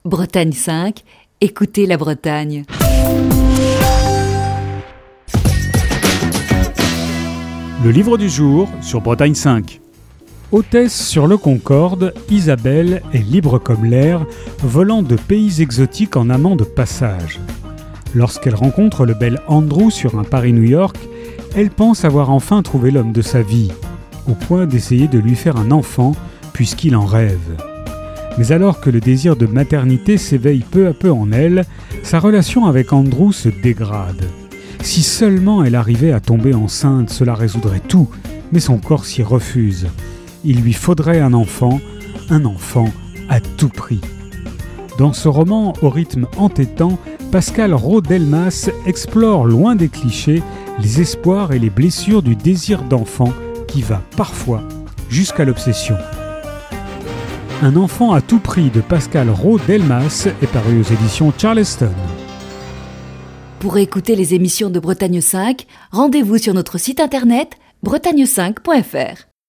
Bretagne 5, écoutez la Bretagne. Le livre du jour sur Bretagne 5. Hôtesse sur le Concorde, Isabelle est libre comme l'air, volant de pays exotiques en amant de passage. Lorsqu'elle rencontre le bel Andrew sur un Paris-New York, elle pense avoir enfin trouvé l'homme de sa vie, au point d'essayer de lui faire un enfant puisqu'il en rêve. Mais alors que le désir de maternité s'éveille peu à peu en elle, sa relation avec Andrew se dégrade. Si seulement elle arrivait à tomber enceinte, cela résoudrait tout, mais son corps s'y refuse. Il lui faudrait un enfant à tout prix. Dans ce roman au rythme entêtant, Pascal Rau-Delmas explore loin des clichés les espoirs et les blessures du désir d'enfant qui va parfois jusqu'à l'obsession. Un enfant à tout prix de Pascal Rau-Delmas est paru aux éditions Charleston. Pour écouter les émissions de Bretagne 5, rendez-vous sur notre site internet bretagne5.fr.